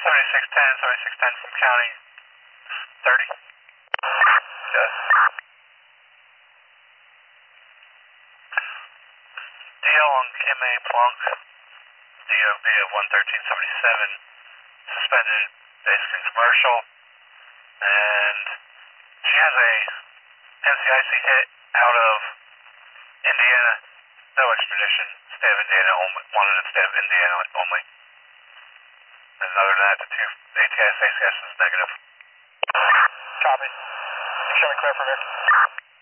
7610 from county 30. Yes. DL on MA Plunk, DOB of 11377, suspended basically commercial, and she has a NCIC hit out of Indiana, no extradition, state of Indiana only, wanted in state of Indiana only. And other than that, the two ATS, ACS is negative. Copy. Show me clear from here.